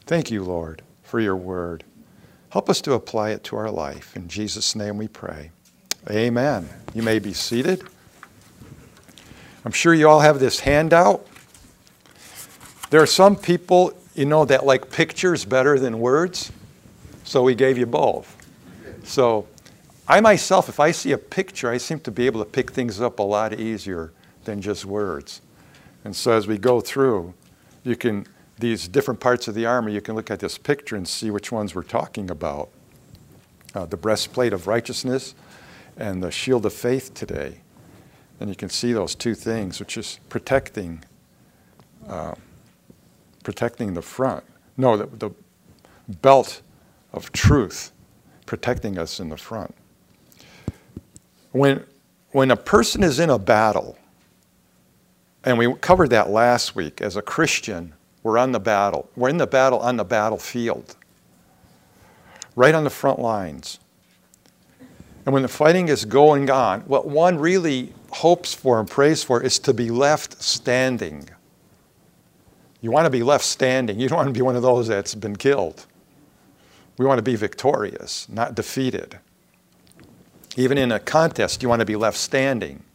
Thank you, Lord, for your word. Help us to apply it to our life. In Jesus' name we pray. Amen. You may be seated. I'm sure you all have this handout. There are some people, that like pictures better than words. So we gave you both. So I myself, if I see a picture, I seem to be able to pick things up a lot easier than just words. And so as we go through, these different parts of the armor, you can look at this picture and see which ones we're talking about. The breastplate of righteousness and the shield of faith today. And you can see those two things, which is protecting the front. No, the belt of truth protecting us in the front. When a person is in a battle, and we covered that last week, as a Christian, we're on the battle. We're in the battle on the battlefield, right on the front lines. And when the fighting is going on, what one really hopes for and prays for is to be left standing. You want to be left standing. You don't want to be one of those that's been killed. We want to be victorious, not defeated. Even in a contest, you want to be left standing.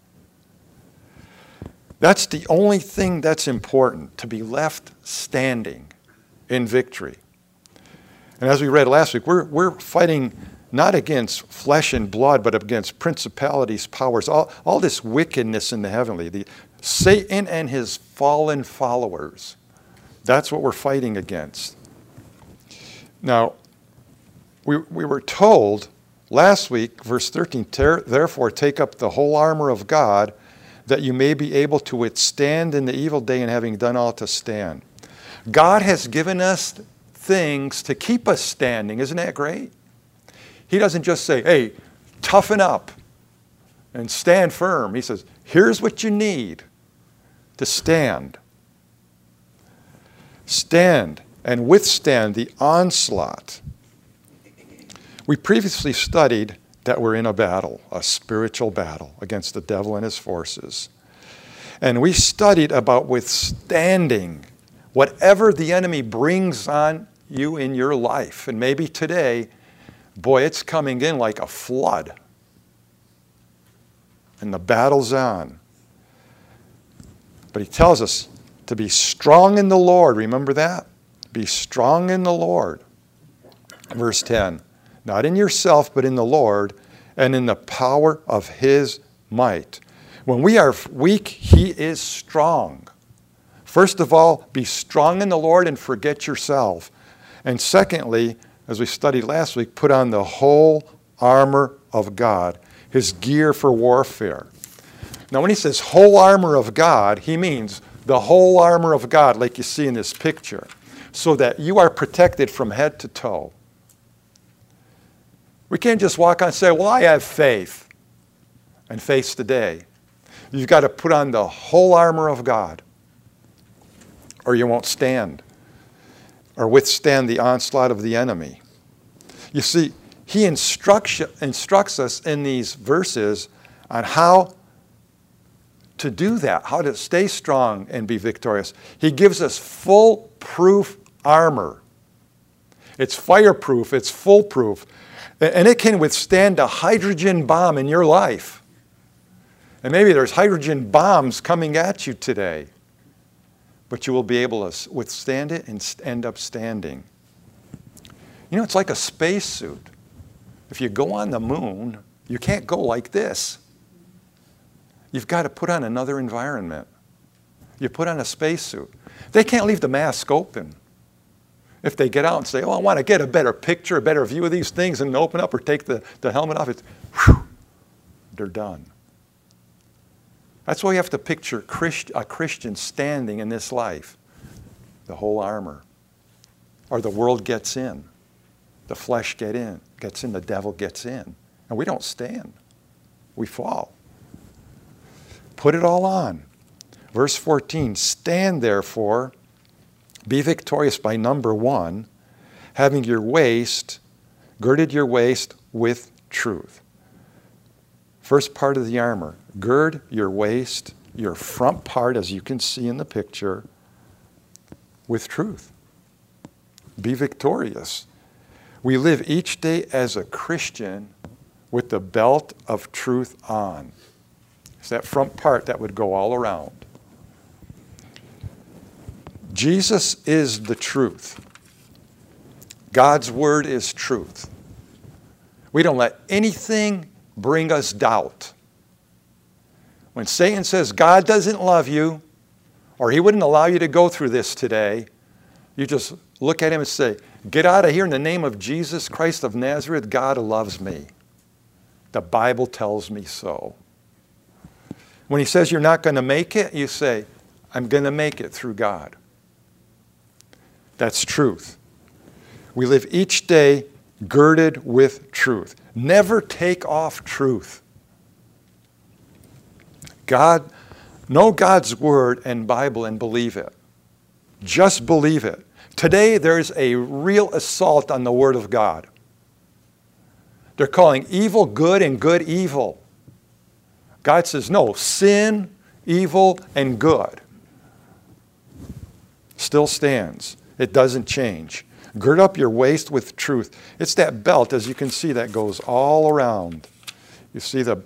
That's the only thing that's important, to be left standing in victory. And as we read last week, we're fighting not against flesh and blood, but against principalities, powers, all this wickedness in the heavenly, Satan and his fallen followers. That's what we're fighting against. Now, we were told last week, verse 13, therefore take up the whole armor of God, that you may be able to withstand in the evil day, and having done all to stand. God has given us things to keep us standing. Isn't that great? He doesn't just say, hey, toughen up and stand firm. He says, here's what you need to stand. Stand and withstand the onslaught. We previously studied that we're in a battle, a spiritual battle against the devil and his forces. And we studied about withstanding whatever the enemy brings on you in your life. And maybe today, boy, it's coming in like a flood. And the battle's on. But he tells us to be strong in the Lord. Remember that? Be strong in the Lord. Verse 10. Not in yourself, but in the Lord, and in the power of his might. When we are weak, he is strong. First of all, be strong in the Lord and forget yourself. And secondly, as we studied last week, put on the whole armor of God, his gear for warfare. Now, when he says whole armor of God, he means the whole armor of God, like you see in this picture, so that you are protected from head to toe. We can't just walk on and say, well, I have faith, and face the day. You've got to put on the whole armor of God, or you won't stand, or withstand the onslaught of the enemy. You see, he instructs us in these verses on how to do that, how to stay strong and be victorious. He gives us foolproof armor. It's fireproof, it's foolproof. And it can withstand a hydrogen bomb in your life. And maybe there's hydrogen bombs coming at you today. But you will be able to withstand it and end up standing. It's like a spacesuit. If you go on the moon, you can't go like this. You've got to put on another environment. You put on a spacesuit. They can't leave the mask open. If they get out and say, oh, I want to get a better picture, a better view of these things, and open up or take the helmet off, they're done. That's why you have to picture a Christian standing in this life. The whole armor. Or the world gets in. The flesh gets in, the devil gets in. And we don't stand. We fall. Put it all on. Verse 14, stand therefore, be victorious by number 1, having girded your waist with truth. First part of the armor, gird your waist, your front part, as you can see in the picture, with truth. Be victorious. We live each day as a Christian with the belt of truth on. It's that front part that would go all around. Jesus is the truth. God's word is truth. We don't let anything bring us doubt. When Satan says God doesn't love you, or he wouldn't allow you to go through this today, you just look at him and say, get out of here in the name of Jesus Christ of Nazareth. God loves me. The Bible tells me so. When he says you're not going to make it, you say, I'm going to make it through God. That's truth. We live each day girded with truth. Never take off truth. Know God's word and Bible and believe it. Just believe it. Today there's a real assault on the word of God. They're calling evil good and good evil. God says, no, sin, evil, and good still stands. It doesn't change. Gird up your waist with truth. It's that belt, as you can see, that goes all around. You see the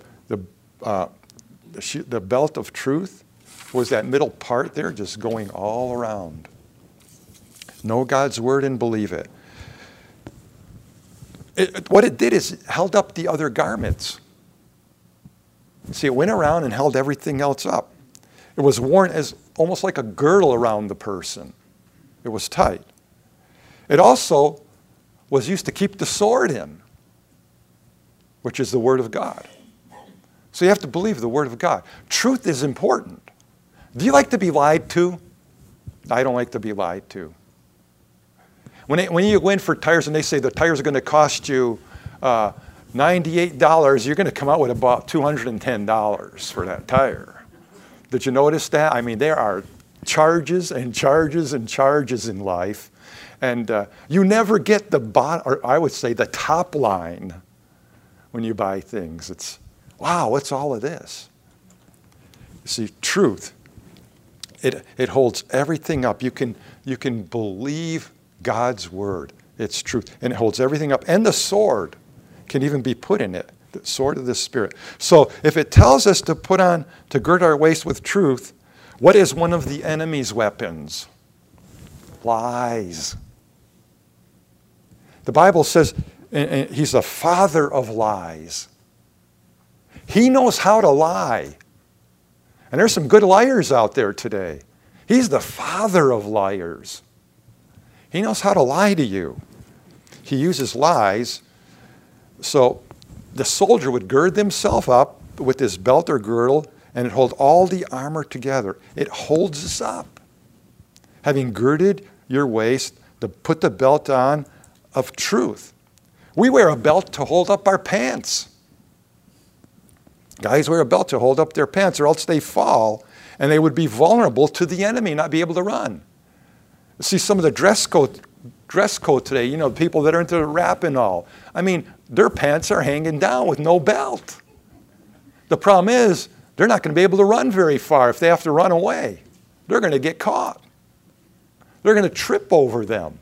belt of truth was that middle part there, just going all around. Know God's word and believe it. What it did is it held up the other garments. See, it went around and held everything else up. It was worn as almost like a girdle around the person. It was tight. It also was used to keep the sword in, which is the word of God. So you have to believe the word of God. Truth is important. Do you like to be lied to? I don't like to be lied to. When you go in for tires and they say the tires are going to cost you $98, you're going to come out with about $210 for that tire. Did you notice that? I mean, there are charges and charges and charges in life. And you never get the bottom, or I would say the top line when you buy things. It's, wow, what's all of this? You see, truth, it holds everything up. You can believe God's word. It's truth. And it holds everything up. And the sword can even be put in it, the sword of the Spirit. So if it tells us to to gird our waist with truth, what is one of the enemy's weapons? Lies. The Bible says he's the father of lies. He knows how to lie. And there's some good liars out there today. He's the father of liars. He knows how to lie to you. He uses lies. So the soldier would gird himself up with this belt or girdle, and it holds all the armor together. It holds us up. Having girded your waist, to put the belt on of truth. We wear a belt to hold up our pants. Guys wear a belt to hold up their pants, or else they fall, and they would be vulnerable to the enemy, not be able to run. See some of the dress code today, you know, people that are into rap and all. I mean, their pants are hanging down with no belt. The problem is, they're not going to be able to run very far if they have to run away. They're going to get caught. They're going to trip over them.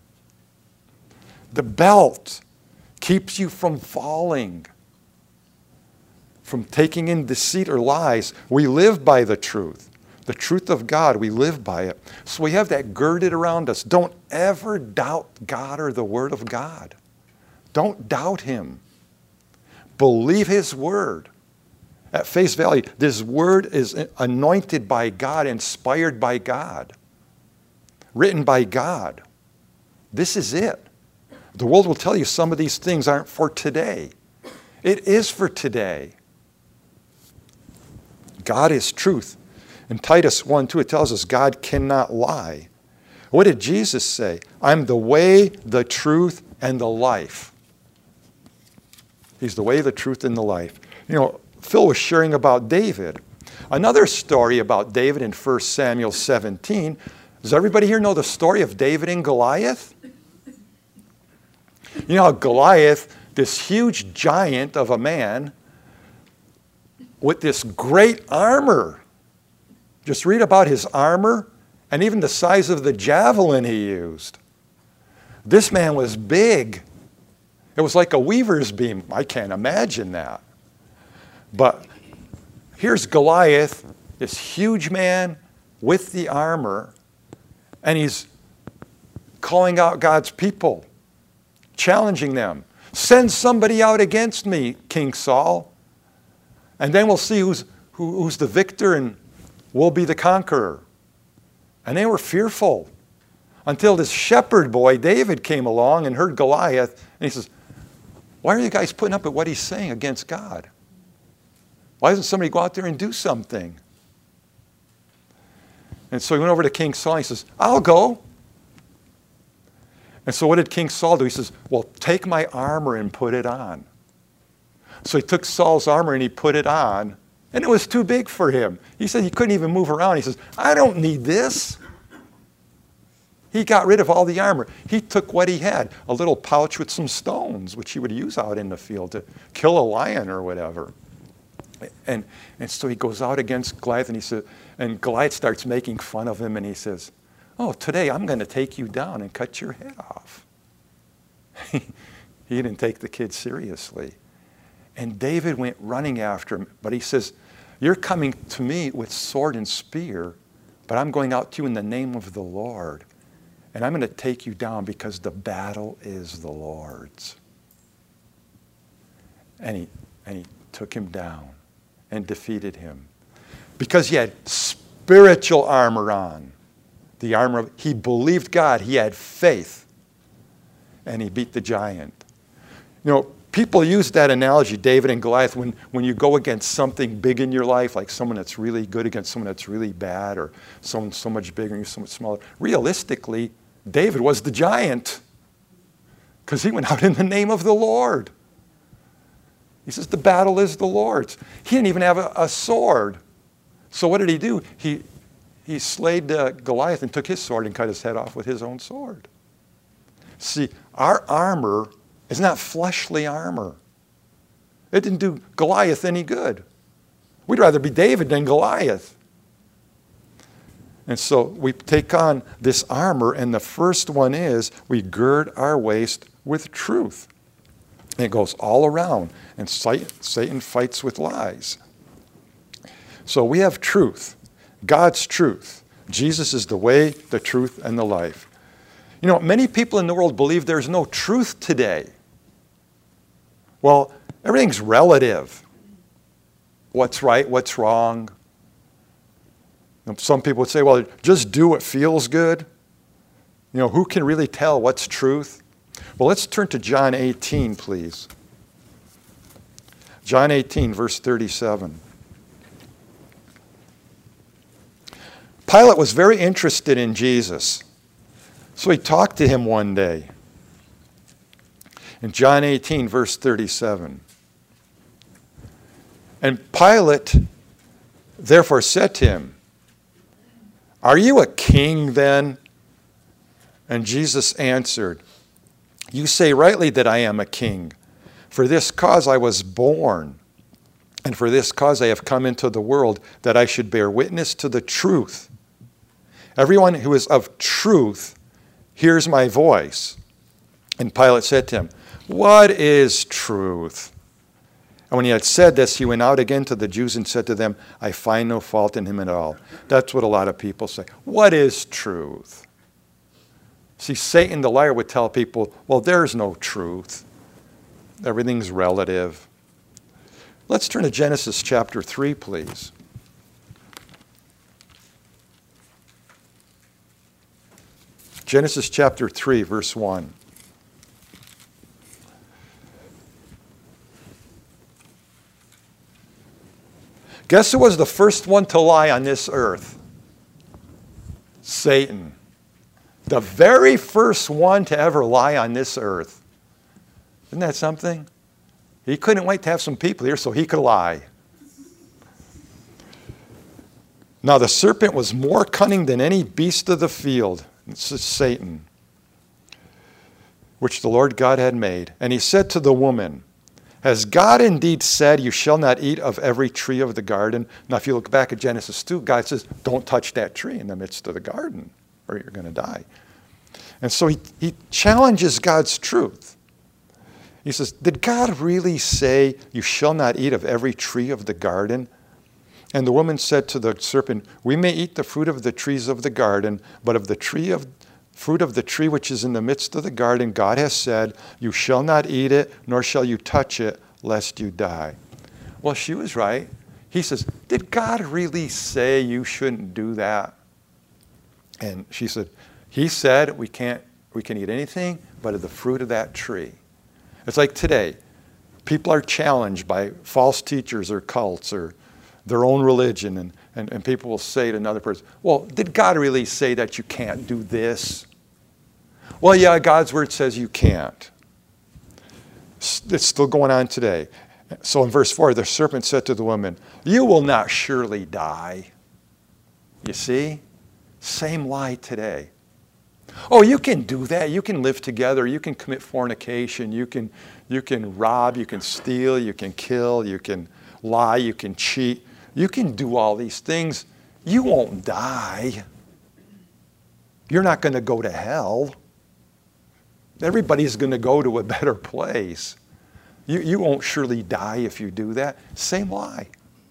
The belt keeps you from falling, from taking in deceit or lies. We live by the truth of God. We live by it. So we have that girded around us. Don't ever doubt God or the word of God. Don't doubt him. Believe his word. At face value, this word is anointed by God, inspired by God, written by God. This is it. The world will tell you some of these things aren't for today. It is for today. God is truth. In Titus 1:2, it tells us God cannot lie. What did Jesus say? I'm the way, the truth, and the life. He's the way, the truth, and the life. You know, Phil was sharing about David. Another story about David in 1 Samuel 17. Does everybody here know the story of David and Goliath? You know how Goliath, this huge giant of a man with this great armor. Just read about his armor and even the size of the javelin he used. This man was big. It was like a weaver's beam. I can't imagine that. But here's Goliath, this huge man with the armor, and he's calling out God's people, challenging them. Send somebody out against me, King Saul, and then we'll see who's the victor and we'll be the conqueror. And they were fearful until this shepherd boy, David, came along and heard Goliath, and he says, why are you guys putting up with what he's saying against God? Why doesn't somebody go out there and do something? And so he went over to King Saul and he says, I'll go. And so what did King Saul do? He says, well, take my armor and put it on. So he took Saul's armor and he put it on, and it was too big for him. He said he couldn't even move around. He says, I don't need this. He got rid of all the armor. He took what he had, a little pouch with some stones, which he would use out in the field to kill a lion or whatever. And so he goes out against Goliath, and he says, and Goliath starts making fun of him, and he says, oh, today I'm going to take you down and cut your head off. He didn't take the kid seriously. And David went running after him, but he says, you're coming to me with sword and spear, but I'm going out to you in the name of the Lord. And I'm going to take you down because the battle is the Lord's. And he took him down and defeated him. Because he had spiritual armor on. The armor he believed God. He had faith. And he beat the giant. You know, people use that analogy, David and Goliath, when you go against something big in your life, like someone that's really good against someone that's really bad, or someone so much bigger and you're so much smaller. Realistically, David was the giant because he went out in the name of the Lord. He says the battle is the Lord's. He didn't even have a sword. So what did he do? He slayed Goliath and took his sword and cut his head off with his own sword. See, our armor is not fleshly armor. It didn't do Goliath any good. We'd rather be David than Goliath. And so we take on this armor, and the first one is we gird our waist with truth. And it goes all around, and Satan fights with lies. So we have truth, God's truth. Jesus is the way, the truth, and the life. You know, many people in the world believe there's no truth today. Well, everything's relative. What's right, what's wrong? Some people would say, well, just do what feels good. You know, who can really tell what's truth? Well, let's turn to John 18, please. John 18, verse 37. Pilate was very interested in Jesus. So he talked to him one day. In John 18, verse 37. And Pilate therefore said to him, are you a king then? And Jesus answered, you say rightly that I am a king. For this cause I was born, and for this cause I have come into the world, that I should bear witness to the truth. Everyone who is of truth hears my voice. And Pilate said to him, what is truth? And when he had said this, he went out again to the Jews and said to them, I find no fault in him at all. That's what a lot of people say. What is truth? See, Satan the liar would tell people, well, there's no truth. Everything's relative. Let's turn to Genesis chapter 3, please. Genesis chapter 3, verse 1. Guess who was the first one to lie on this earth? Satan. The very first one to ever lie on this earth. Isn't that something? He couldn't wait to have some people here so he could lie. Now the serpent was more cunning than any beast of the field. This is Satan, which the Lord God had made. And he said to the woman, has God indeed said, you shall not eat of every tree of the garden? Now, if you look back at Genesis 2, God says, don't touch that tree in the midst of the garden, or you're going to die. And so he challenges God's truth. He says, did God really say, you shall not eat of every tree of the garden? And the woman said to the serpent, we may eat the fruit of the trees of the garden, but of the fruit of the tree which is in the midst of the garden, God has said, you shall not eat it, nor shall you touch it, lest you die. Well, she was right. He says, did God really say you shouldn't do that? And she said, he said we can eat anything but of the fruit of that tree. It's like today, people are challenged by false teachers or cults or their own religion, and people will say to another person, well, did God really say that you can't do this? Well, yeah, God's word says you can't. It's still going on today. So in verse 4, the serpent said to the woman, you will not surely die. You see? Same lie today. Oh, you can do that. You can live together. You can commit fornication. You can rob. You can steal. You can kill. You can lie. You can cheat. You can do all these things. You won't die. You're not going to go to hell. Everybody's going to go to a better place. You won't surely die if you do that. Same lie.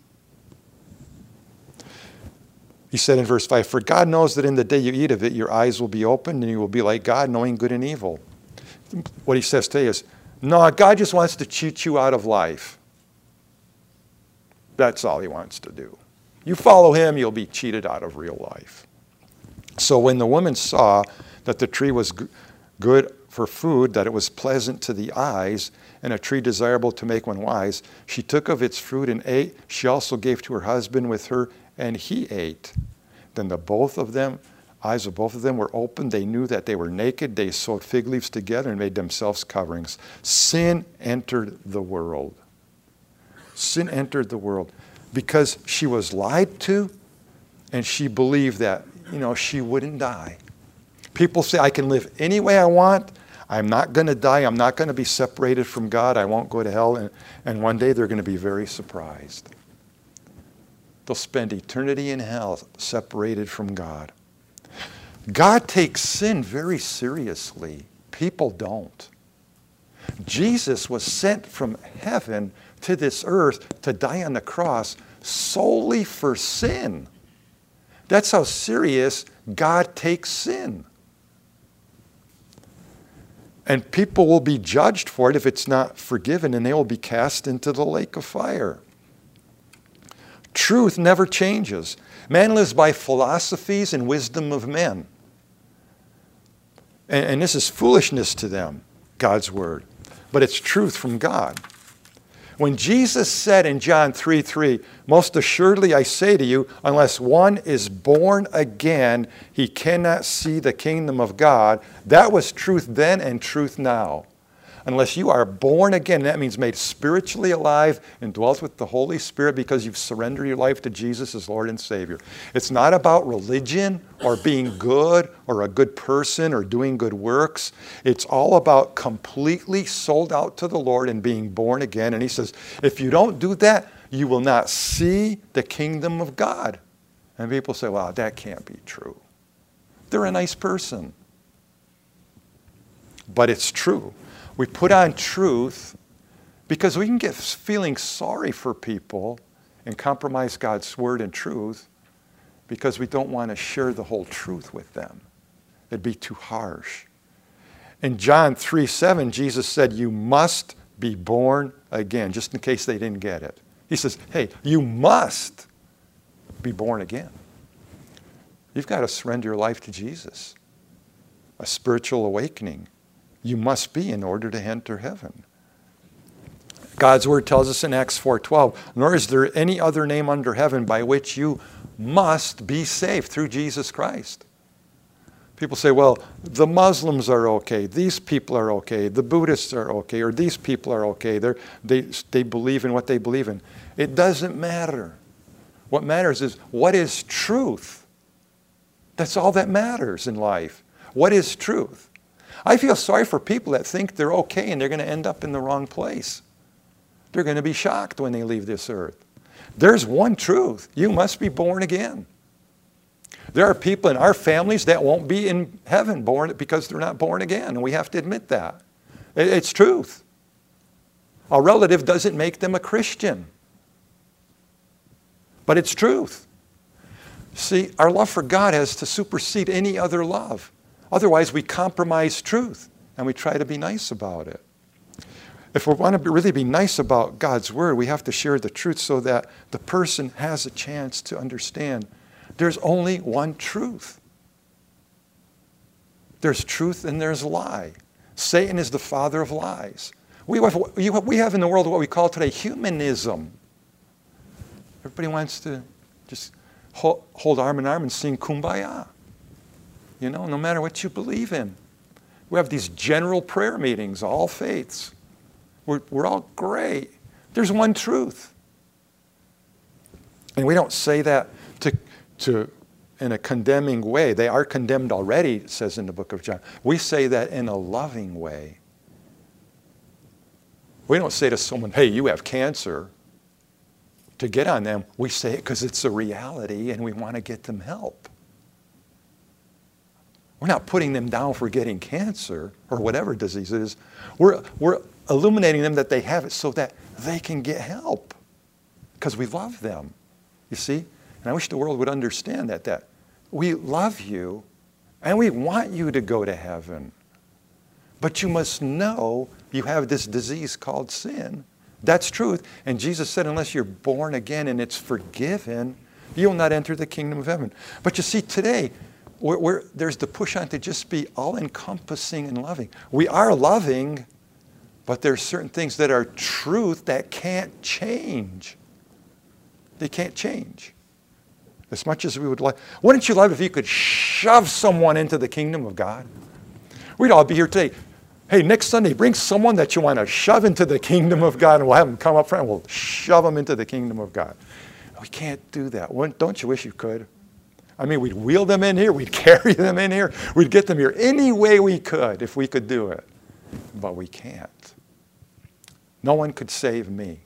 He said in verse 5, for God knows that in the day you eat of it, your eyes will be opened and you will be like God, knowing good and evil. What he says today is, no, God just wants to cheat you out of life. That's all he wants to do. You follow him, you'll be cheated out of real life. So when the woman saw that the tree was good for food, that it was pleasant to the eyes, and a tree desirable to make one wise, she took of its fruit and ate. She also gave to her husband with her, and he ate. Then eyes of both of them were opened. They knew that they were naked. They sewed fig leaves together and made themselves coverings. Sin entered the world. Sin entered the world because she was lied to, and she believed that, she wouldn't die. People say, I can live any way I want. I'm not going to die. I'm not going to be separated from God. I won't go to hell. And one day they're going to be very surprised. They'll spend eternity in hell separated from God. God takes sin very seriously. People don't. Jesus was sent from heaven to this earth to die on the cross solely for sin. That's how serious God takes sin. And people will be judged for it if it's not forgiven, and they will be cast into the lake of fire. Truth never changes. Man lives by philosophies and wisdom of men. And this is foolishness to them, God's word. But it's truth from God. When Jesus said in John 3:3, most assuredly I say to you, unless one is born again, he cannot see the kingdom of God. That was truth then and truth now. Unless you are born again, that means made spiritually alive and dwelt with the Holy Spirit because you've surrendered your life to Jesus as Lord and Savior. It's not about religion or being good or a good person or doing good works. It's all about completely sold out to the Lord and being born again. And he says, if you don't do that, you will not see the kingdom of God. And people say, well, that can't be true. They're a nice person. But it's true. We put on truth because we can get feeling sorry for people and compromise God's word and truth because we don't want to share the whole truth with them. It'd be too harsh. In John 3:7, Jesus said, you must be born again, just in case they didn't get it. He says, hey, you must be born again. You've got to surrender your life to Jesus. A spiritual awakening. You must be in order to enter heaven. God's word tells us in Acts 4:12, nor is there any other name under heaven by which you must be saved through Jesus Christ. People say, well, the Muslims are okay, these people are okay, the Buddhists are okay, or these people are okay, they believe in what they believe in. It doesn't matter. What matters is what is truth. That's all that matters in life. What is truth? I feel sorry for people that think they're okay and they're going to end up in the wrong place. They're going to be shocked when they leave this earth. There's one truth. You must be born again. There are people in our families that won't be in heaven born because they're not born again, and we have to admit that. It's truth. A relative doesn't make them a Christian. But it's truth. See, our love for God has to supersede any other love. Otherwise, we compromise truth, and we try to be nice about it. If we want to really be nice about God's Word, we have to share the truth so that the person has a chance to understand there's only one truth. There's truth and there's lie. Satan is the father of lies. We have in the world what we call today humanism. Everybody wants to just hold arm in arm and sing Kumbaya. You know, no matter what you believe in. We have these general prayer meetings, all faiths. We're all great. There's one truth. And we don't say that to in a condemning way. They are condemned already, it says in the book of John. We say that in a loving way. We don't say to someone, hey, you have cancer, to get on them. We say it because it's a reality and we want to get them help. We're not putting them down for getting cancer or whatever disease it is. We're illuminating them that they have it so that they can get help because we love them. You see? And I wish the world would understand that we love you and we want you to go to heaven. But you must know you have this disease called sin. That's truth. And Jesus said, unless you're born again and it's forgiven, you will not enter the kingdom of heaven. But you see, today, there's the push on to just be all-encompassing and loving. We are loving, but there's certain things that are truth that can't change. They can't change. As much as we would like. Wouldn't you love if you could shove someone into the kingdom of God? We'd all be here today. Hey, next Sunday, bring someone that you want to shove into the kingdom of God, and we'll have them come up front and we'll shove them into the kingdom of God. We can't do that. Don't you wish you could? I mean, we'd wheel them in here. We'd carry them in here. We'd get them here any way we could if we could do it. But we can't. No one could save me.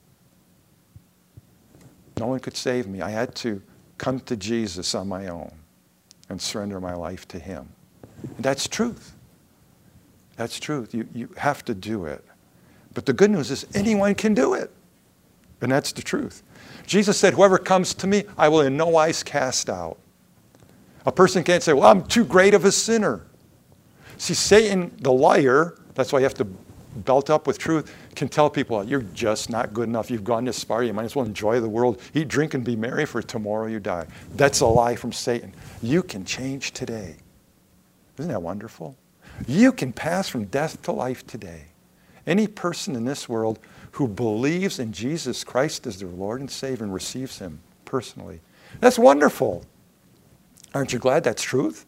No one could save me. I had to come to Jesus on my own and surrender my life to Him. And that's truth. That's truth. You have to do it. But the good news is anyone can do it. And that's the truth. Jesus said, whoever comes to me, I will in no wise cast out. A person can't say, well, I'm too great of a sinner. See, Satan, the liar, that's why you have to belt up with truth, can tell people, you're just not good enough. You've gone this far. You might as well enjoy the world. Eat, drink, and be merry, for tomorrow you die. That's a lie from Satan. You can change today. Isn't that wonderful? You can pass from death to life today. Any person in this world who believes in Jesus Christ as their Lord and Savior and receives Him personally. That's wonderful. Aren't you glad that's truth?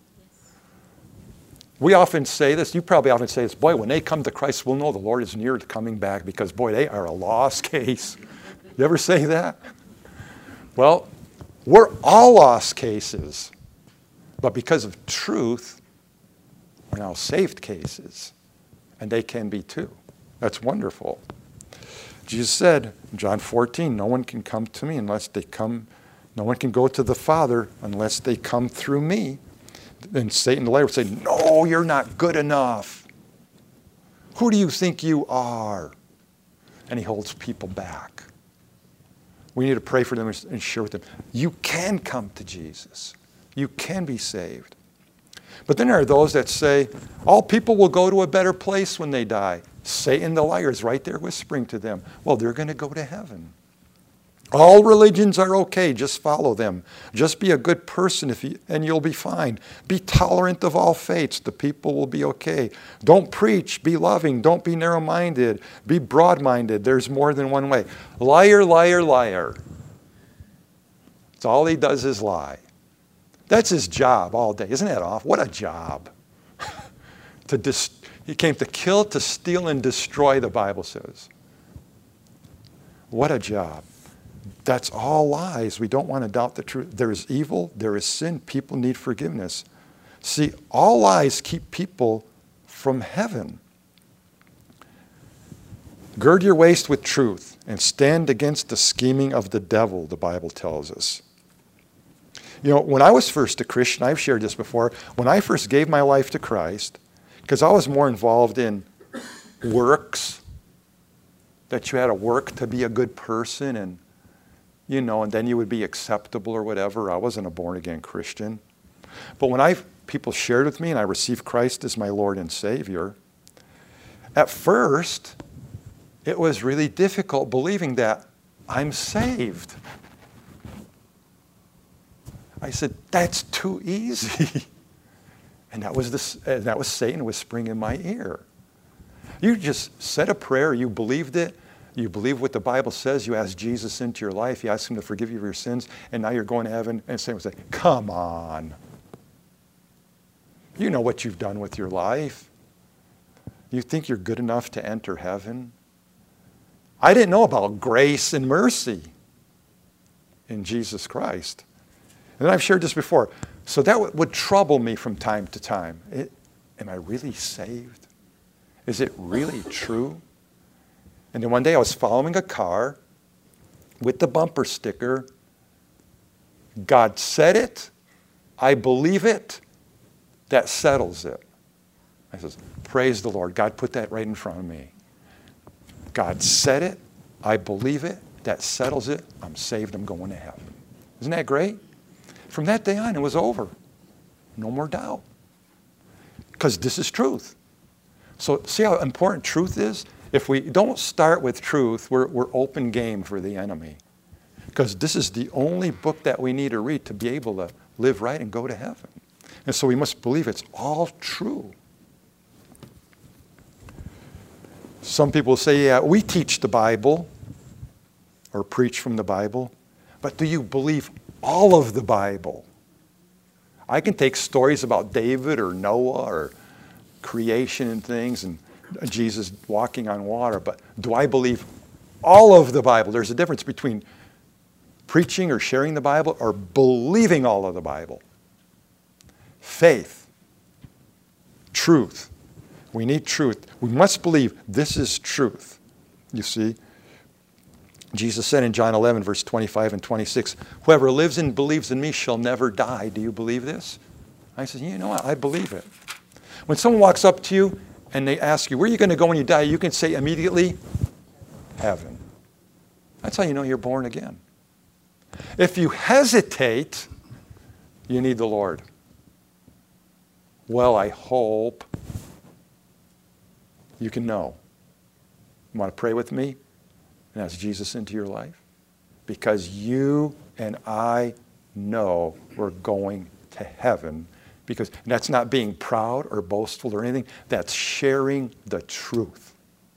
We often say this, you probably often say this, boy, when they come to Christ, we'll know the Lord is near to coming back because, boy, they are a lost case. You ever say that? Well, we're all lost cases. But because of truth, we're now saved cases. And they can be too. That's wonderful. Jesus said in John 14, no one can come to me unless they come, no one can go to the Father unless they come through me. And Satan the liar would say, no, you're not good enough. Who do you think you are? And he holds people back. We need to pray for them and share with them. You can come to Jesus. You can be saved. But then there are those that say, all people will go to a better place when they die. Satan the liar is right there whispering to them, well, they're going to go to heaven. All religions are okay. Just follow them. Just be a good person and you'll be fine. Be tolerant of all faiths. The people will be okay. Don't preach. Be loving. Don't be narrow-minded. Be broad-minded. There's more than one way. Liar, liar, liar. It's all he does is lie. That's his job all day. Isn't that awful? What a job. He came to kill, to steal, and destroy, the Bible says. What a job. That's all lies. We don't want to doubt the truth. There is evil. There is sin. People need forgiveness. See, all lies keep people from heaven. Gird your waist with truth and stand against the scheming of the devil, the Bible tells us. You know, when I was first a Christian, I've shared this before, when I first gave my life to Christ, because I was more involved in works, that you had to work to be a good person and, you know, and then you would be acceptable or whatever. I wasn't a born-again Christian. But when people shared with me and I received Christ as my Lord and Savior, at first, it was really difficult believing that I'm saved. I said, that's too easy. And that was Satan whispering in my ear. You just said a prayer, you believed it, you believe what the Bible says, you ask Jesus into your life, you ask him to forgive you of your sins, and now you're going to heaven, and Satan would say, come on. You know what you've done with your life. You think you're good enough to enter heaven? I didn't know about grace and mercy in Jesus Christ. And I've shared this before. So that would trouble me from time to time. Am I really saved? Is it really true? And then one day I was following a car with the bumper sticker, God said it, I believe it, that settles it. I says, praise the Lord. God put that right in front of me. God said it, I believe it, that settles it, I'm saved, I'm going to heaven. Isn't that great? From that day on, it was over. No more doubt. Because this is truth. So see how important truth is? If we don't start with truth, we're open game for the enemy. Because this is the only book that we need to read to be able to live right and go to heaven. And so we must believe it's all true. Some people say, yeah, we teach the Bible or preach from the Bible, but do you believe all of the Bible? I can take stories about David or Noah or creation and things and Jesus walking on water, but do I believe all of the Bible? There's a difference between preaching or sharing the Bible or believing all of the Bible. Faith, truth. We need truth. We must believe this is truth. You see, Jesus said in John 11, verse 25 and 26, whoever lives and believes in me shall never die. Do you believe this? I said, you know what? I believe it. When someone walks up to you and they ask you, where are you going to go when you die? You can say immediately, heaven. That's how you know you're born again. If you hesitate, you need the Lord. Well, I hope you can know. You want to pray with me and ask Jesus into your life? Because you and I know we're going to heaven. Because that's not being proud or boastful or anything. That's sharing the truth.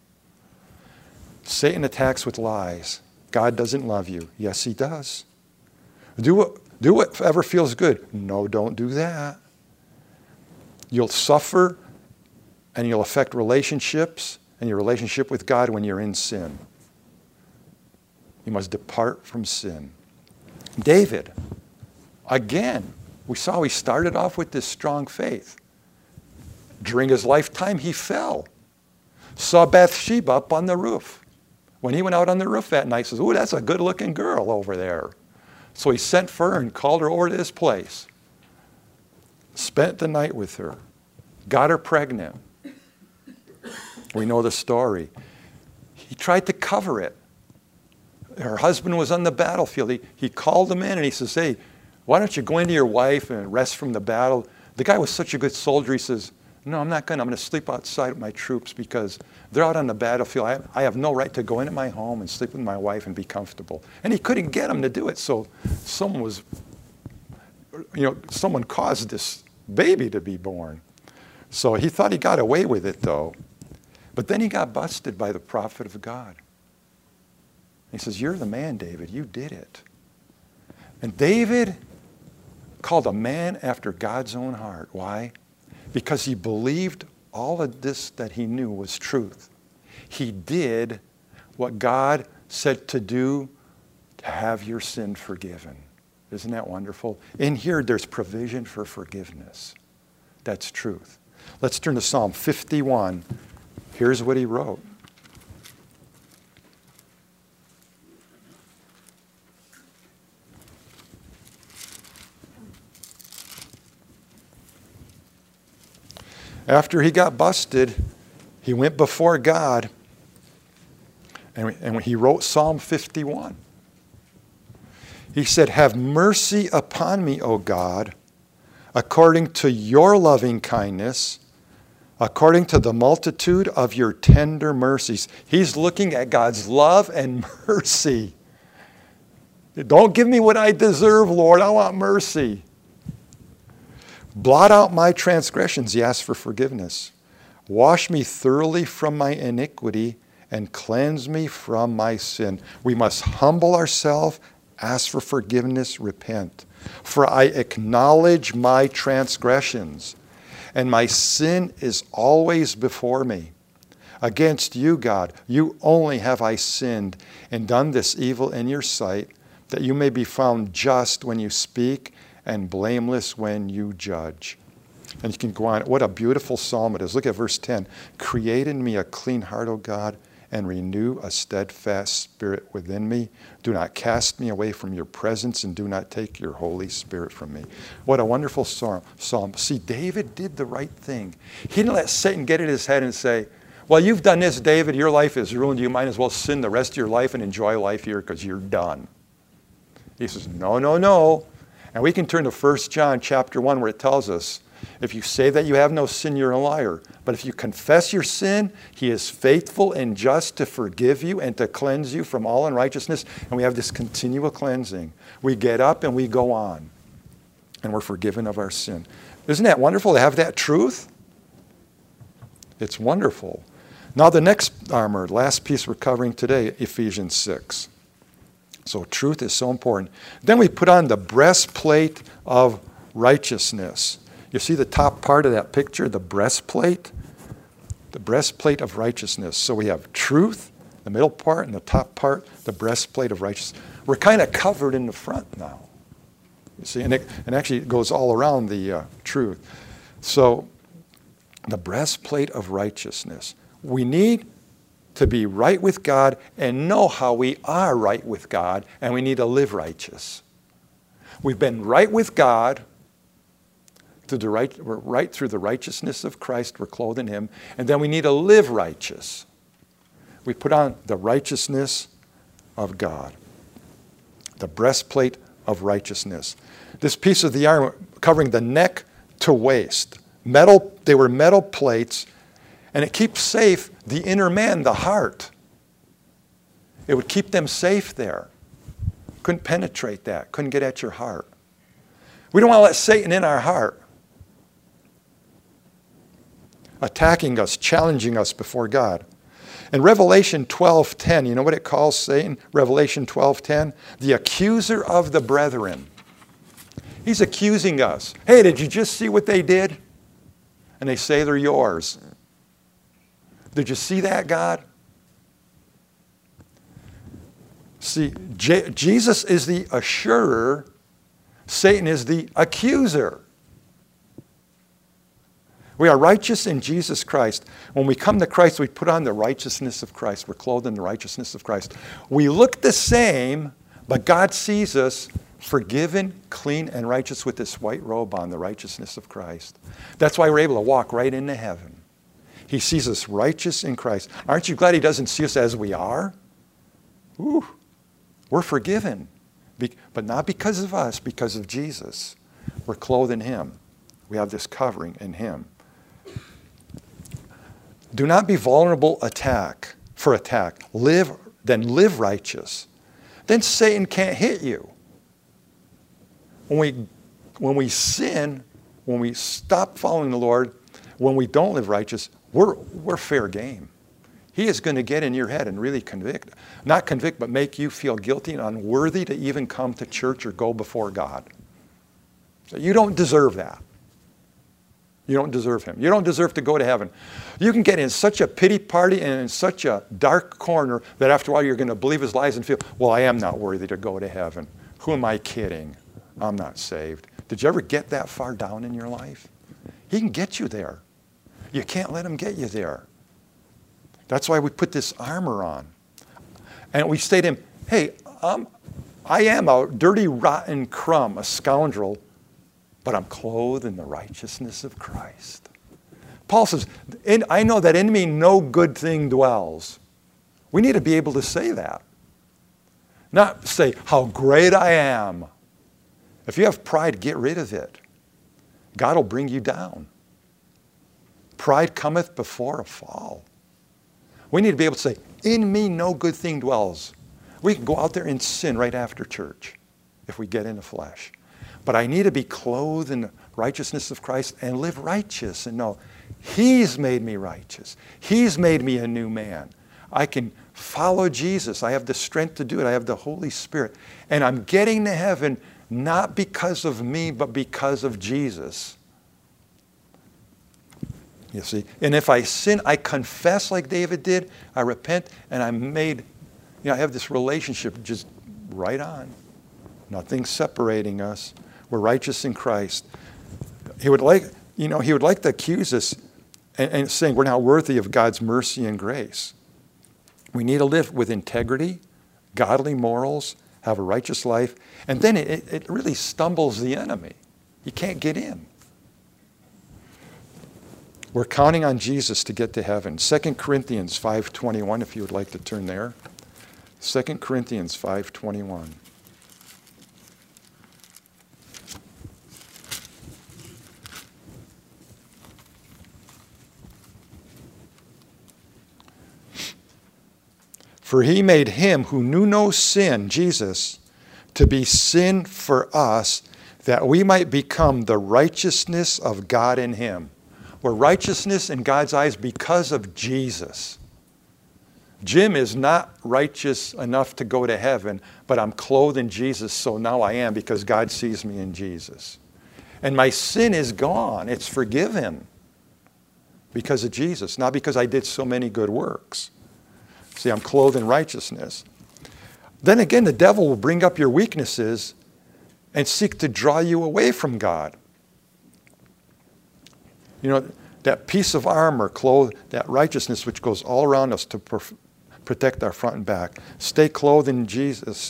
Satan attacks with lies. God doesn't love you. Yes, he does. Do whatever feels good. No, don't do that. You'll suffer and you'll affect relationships and your relationship with God when you're in sin. You must depart from sin. David, again, we saw he started off with this strong faith. During his lifetime, he fell. Saw Bathsheba up on the roof. When he went out on the roof that night, he says, ooh, that's a good-looking girl over there. So he sent for her and called her over to his place. Spent the night with her. Got her pregnant. We know the story. He tried to cover it. Her husband was on the battlefield. He called him in and he says, hey, why don't you go into your wife and rest from the battle? The guy was such a good soldier. He says, no, I'm not going to. I'm going to sleep outside with my troops because they're out on the battlefield. I have no right to go into my home and sleep with my wife and be comfortable. And he couldn't get him to do it. So someone caused this baby to be born. So he thought he got away with it, though. But then he got busted by the prophet of God. He says, you're the man, David. You did it. And David called a man after God's own heart. Why? Because he believed all of this that he knew was truth. He did what God said to do to have your sin forgiven. Isn't that wonderful? In here, there's provision for forgiveness. That's truth. Let's turn to Psalm 51. Here's what he wrote. After he got busted, he went before God and he wrote Psalm 51. He said, "Have mercy upon me, O God, according to your loving kindness, according to the multitude of your tender mercies." He's looking at God's love and mercy. Don't give me what I deserve, Lord. I want mercy. Blot out my transgressions. He asked for forgiveness. Wash me thoroughly from my iniquity and cleanse me from my sin. We must humble ourselves, ask for forgiveness, repent. For I acknowledge my transgressions, and my sin is always before me. Against you, God, you only have I sinned and done this evil in your sight, that you may be found just when you speak and blameless when you judge. And you can go on. What a beautiful psalm it is. Look at verse 10. Create in me a clean heart, O God, and renew a steadfast spirit within me. Do not cast me away from your presence, and do not take your Holy Spirit from me. What a wonderful psalm. See, David did the right thing. He didn't let Satan get in his head and say, well, you've done this, David. Your life is ruined. You might as well sin the rest of your life and enjoy life here because you're done. He says, no, no, no. And we can turn to 1 John chapter 1 where it tells us, if you say that you have no sin, you're a liar. But if you confess your sin, he is faithful and just to forgive you and to cleanse you from all unrighteousness. And we have this continual cleansing. We get up and we go on. And we're forgiven of our sin. Isn't that wonderful to have that truth? It's wonderful. Now the next armor, last piece we're covering today, Ephesians 6. So truth is so important. Then we put on the breastplate of righteousness. You see the top part of that picture, the breastplate? The breastplate of righteousness. So we have truth, the middle part, and the top part, the breastplate of righteousness. We're kind of covered in the front now. You see, and actually it goes all around the truth. So the breastplate of righteousness. We need to be right with God and know how we are right with God, and we need to live righteous. We've been right with God. We're right through the righteousness of Christ. We're clothed in him. And then we need to live righteous. We put on the righteousness of God. The breastplate of righteousness. This piece of the armor covering the neck to waist. Metal, they were metal plates, and it keeps safe the inner man, the heart. It would keep them safe there. Couldn't penetrate that. Couldn't get at your heart. We don't want to let Satan in our heart, attacking us, challenging us before God. In Revelation 12:10, you know what it calls Satan? Revelation 12:10, the accuser of the brethren. He's accusing us. Hey, did you just see what they did? And they say they're yours. Did you see that, God? See, Jesus is the assurer. Satan is the accuser. We are righteous in Jesus Christ. When we come to Christ, we put on the righteousness of Christ. We're clothed in the righteousness of Christ. We look the same, but God sees us forgiven, clean, and righteous with this white robe on, the righteousness of Christ. That's why we're able to walk right into heaven. He sees us righteous in Christ. Aren't you glad he doesn't see us as we are? Ooh, we're forgiven. But not because of us, because of Jesus. We're clothed in him. We have this covering in him. Do not be vulnerable for attack. Live righteous. Then Satan can't hit you. When we sin, when we stop following the Lord, when we don't live righteous, we're fair game. He is going to get in your head and really not convict, but make you feel guilty and unworthy to even come to church or go before God. So you don't deserve that. You don't deserve him. You don't deserve to go to heaven. You can get in such a pity party and in such a dark corner that after a while you're going to believe his lies and feel, well, I am not worthy to go to heaven. Who am I kidding? I'm not saved. Did you ever get that far down in your life? He can get you there. You can't let him get you there. That's why we put this armor on. And we say to him, hey, I am a dirty, rotten crumb, a scoundrel, but I'm clothed in the righteousness of Christ. Paul says, I know that in me no good thing dwells. We need to be able to say that. Not say, how great I am. If you have pride, get rid of it. God will bring you down. Pride cometh before a fall. We need to be able to say, in me no good thing dwells. We can go out there and sin right after church if we get in the flesh. But I need to be clothed in the righteousness of Christ and live righteous and know He's made me righteous. He's made me a new man. I can follow Jesus. I have the strength to do it. I have the Holy Spirit. And I'm getting to heaven not because of me, but because of Jesus. You see? And if I sin, I confess like David did. I repent, and I'm made, I have this relationship just right on. Nothing separating us. We're righteous in Christ. He would like to accuse us and saying we're not worthy of God's mercy and grace. We need to live with integrity, godly morals, have a righteous life, and then it really stumbles the enemy. You can't get in. We're counting on Jesus to get to heaven. 2 Corinthians 5:21, if you would like to turn there. 2 Corinthians 5:21. For he made him who knew no sin, Jesus, to be sin for us, that we might become the righteousness of God in him. We're righteousness in God's eyes because of Jesus. Jim is not righteous enough to go to heaven, but I'm clothed in Jesus, so now I am because God sees me in Jesus. And my sin is gone. It's forgiven because of Jesus, not because I did so many good works. See, I'm clothed in righteousness. Then again, the devil will bring up your weaknesses and seek to draw you away from God. That piece of armor, clothed, that righteousness which goes all around us to protect our front and back. Stay clothed in Jesus,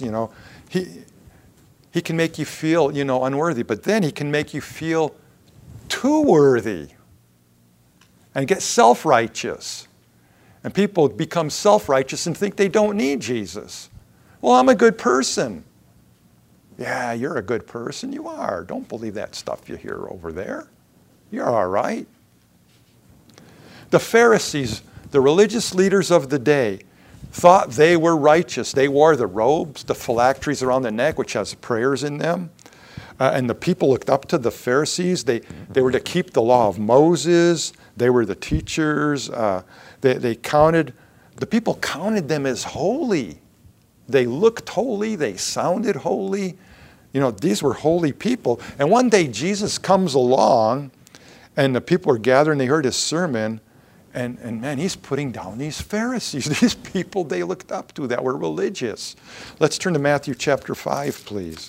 He can make you feel, unworthy, but then he can make you feel too worthy and get self-righteous. And people become self-righteous and think they don't need Jesus. Well, I'm a good person. Yeah, you're a good person. You are. Don't believe that stuff you hear over there. You're all right. The Pharisees, the religious leaders of the day, thought they were righteous. They wore the robes, the phylacteries around the neck, which has prayers in them. And the people looked up to the Pharisees. They were to keep the law of Moses. They were the teachers. The people counted them as holy. They looked holy. They sounded holy. These were holy people. And one day Jesus comes along and the people are gathering. They heard his sermon. And man, he's putting down these Pharisees, these people they looked up to that were religious. Let's turn to Matthew chapter 5, please.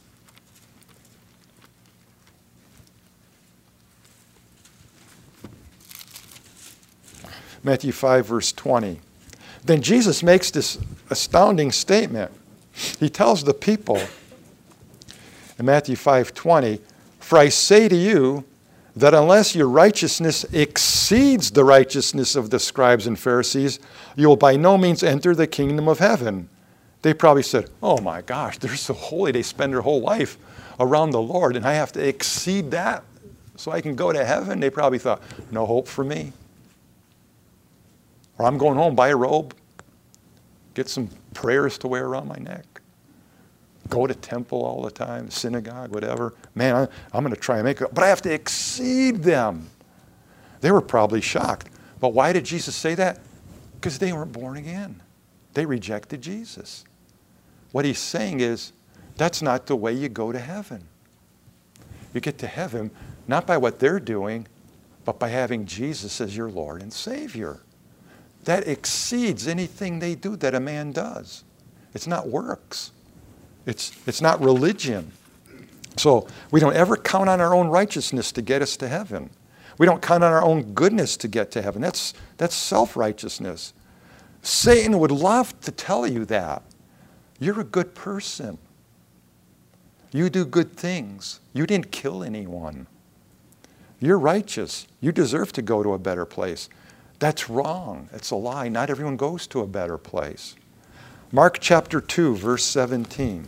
Matthew 5, verse 20. Then Jesus makes this astounding statement. He tells the people in Matthew 5:20, "For I say to you that unless your righteousness exceeds the righteousness of the scribes and Pharisees, you will by no means enter the kingdom of heaven." They probably said, "Oh my gosh, they're so holy. They spend their whole life around the Lord, and I have to exceed that so I can go to heaven." They probably thought, "No hope for me." Or I'm going home, buy a robe, get some prayers to wear around my neck, go to temple all the time, synagogue, whatever. Man, I'm going to try and make it, but I have to exceed them. They were probably shocked. But why did Jesus say that? Because they weren't born again. They rejected Jesus. What he's saying is, that's not the way you go to heaven. You get to heaven not by what they're doing, but by having Jesus as your Lord and Savior. That exceeds anything they do that a man does. It's not works. It's not religion. So we don't ever count on our own righteousness to get us to heaven. We don't count on our own goodness to get to heaven. That's self-righteousness. Satan would love to tell you that. You're a good person. You do good things. You didn't kill anyone. You're righteous. You deserve to go to a better place. That's wrong. It's a lie. Not everyone goes to a better place. Mark chapter 2, verse 17.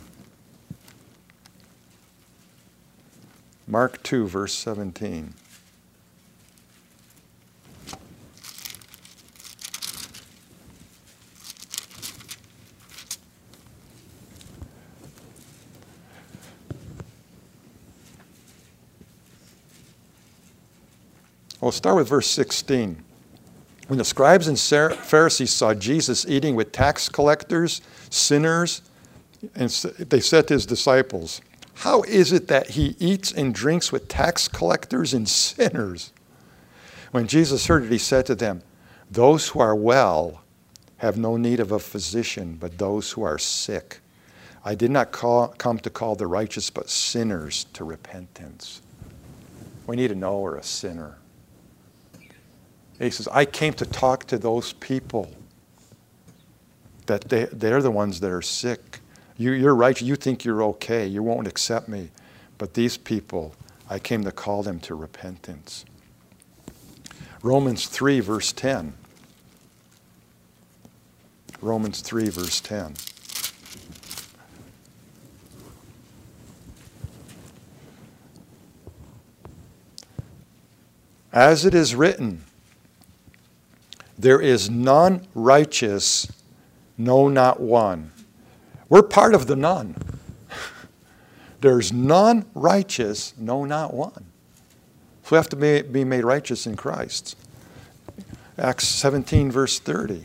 Mark 2, verse 17. We'll start with verse 16. When the scribes and Pharisees saw Jesus eating with tax collectors, sinners, and they said to his disciples, "How is it that he eats and drinks with tax collectors and sinners?" When Jesus heard it, he said to them, "Those who are well have no need of a physician, but those who are sick. I did not come to call the righteous, but sinners to repentance." We need to know we're a sinner. He says, I came to talk to those people that they're the ones that are sick. You're right. You think you're okay. You won't accept me. But these people, I came to call them to repentance. Romans 3, verse 10. Romans 3, verse 10. As it is written, there is none righteous, no, not one. We're part of the none. There's none righteous, no, not one. So we have to be made righteous in Christ. Acts 17, verse 30.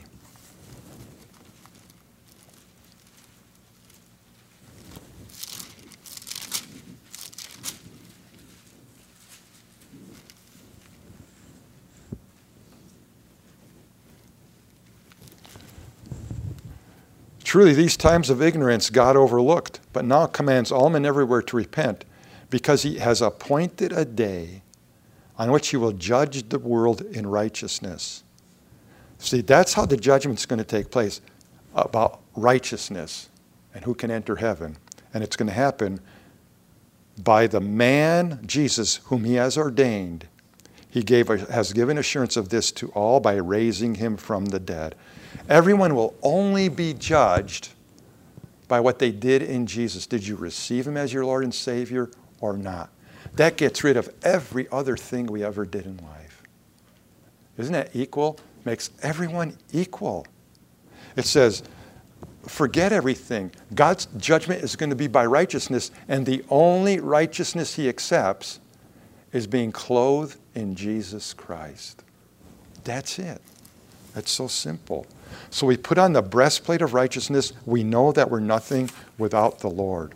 Truly, these times of ignorance God overlooked, but now commands all men everywhere to repent, because he has appointed a day on which he will judge the world in righteousness. See, that's how the judgment's going to take place, about righteousness and who can enter heaven. And it's going to happen by the man, Jesus, whom he has ordained. He has given assurance of this to all by raising him from the dead. Everyone will only be judged by what they did in Jesus. Did you receive him as your Lord and Savior or not? That gets rid of every other thing we ever did in life. Isn't that equal? Makes everyone equal. It says, forget everything. God's judgment is going to be by righteousness, and the only righteousness he accepts is being clothed in Jesus Christ. That's it. It's so simple. So we put on the breastplate of righteousness. We know that we're nothing without the Lord.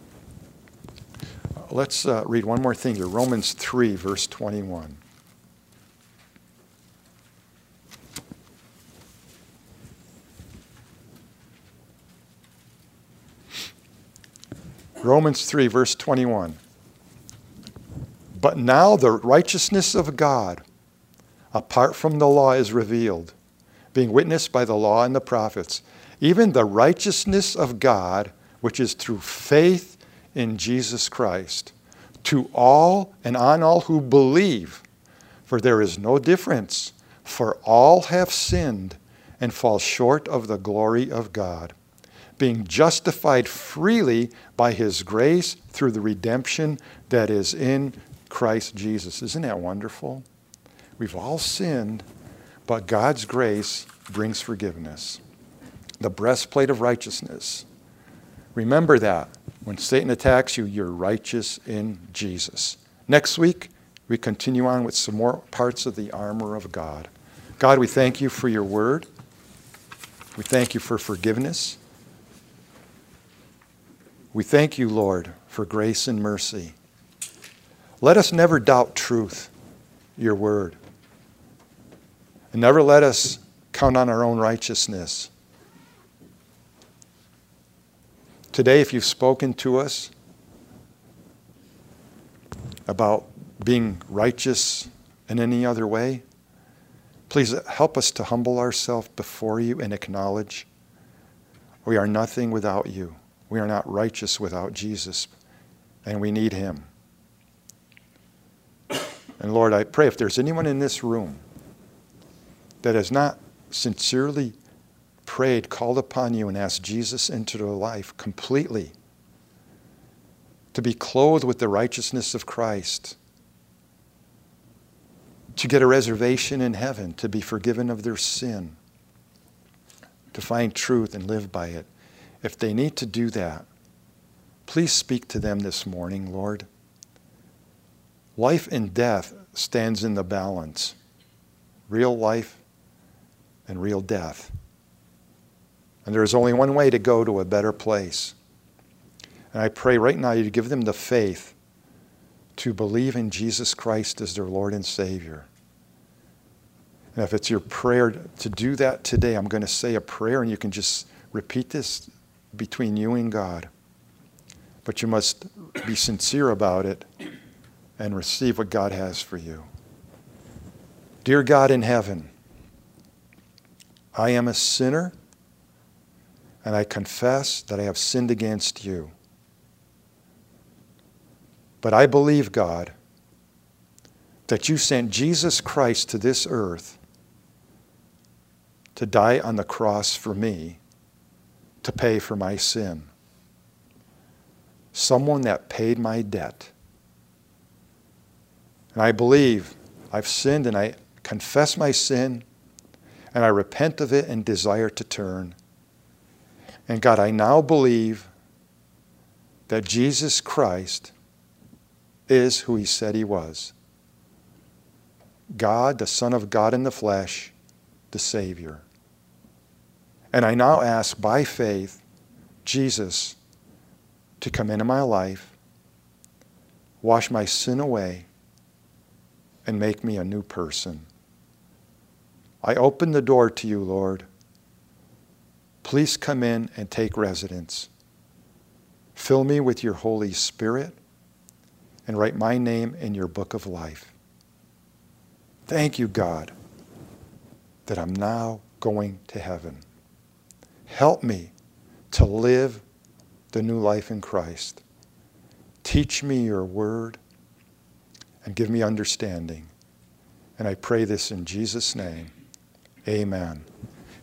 Let's read one more thing here. Romans 3, verse 21. Romans 3, verse 21. But now the righteousness of God, apart from the law, is revealed, being witnessed by the law and the prophets, even the righteousness of God, which is through faith in Jesus Christ, to all and on all who believe. For there is no difference, for all have sinned and fall short of the glory of God, being justified freely by his grace through the redemption that is in Christ Jesus. Isn't that wonderful? We've all sinned, but God's grace brings forgiveness. The breastplate of righteousness. Remember that. When Satan attacks you, you're righteous in Jesus. Next week, we continue on with some more parts of the armor of God. God, we thank you for your word. We thank you for forgiveness. We thank you, Lord, for grace and mercy. Let us never doubt truth, your word. And never let us count on our own righteousness. Today, if you've spoken to us about being righteous in any other way, please help us to humble ourselves before you and acknowledge we are nothing without you. We are not righteous without Jesus, and we need him. And Lord, I pray if there's anyone in this room that has not sincerely prayed, called upon you, and asked Jesus into their life completely, to be clothed with the righteousness of Christ, to get a reservation in heaven, to be forgiven of their sin, to find truth and live by it. If they need to do that, please speak to them this morning, Lord. Life and death stands in the balance. Real life and real death. And there is only one way to go to a better place. And I pray right now you give them the faith to believe in Jesus Christ as their Lord and Savior. And if it's your prayer to do that today, I'm going to say a prayer and you can just repeat this between you and God. But you must be sincere about it and receive what God has for you. Dear God in heaven, I am a sinner and I confess that I have sinned against you. But I believe, God, that you sent Jesus Christ to this earth to die on the cross for me, to pay for my sin. Someone that paid my debt. And I believe I've sinned and I confess my sin and I repent of it and desire to turn. And God, I now believe that Jesus Christ is who he said he was. God, the Son of God in the flesh, the Savior. And I now ask by faith, Jesus, to come into my life, wash my sin away, and make me a new person. I open the door to you, Lord. Please come in and take residence. Fill me with your Holy Spirit and write my name in your book of life. Thank you, God, that I'm now going to heaven. Help me to live the new life in Christ. Teach me your word and give me understanding. And I pray this in Jesus' name. Amen.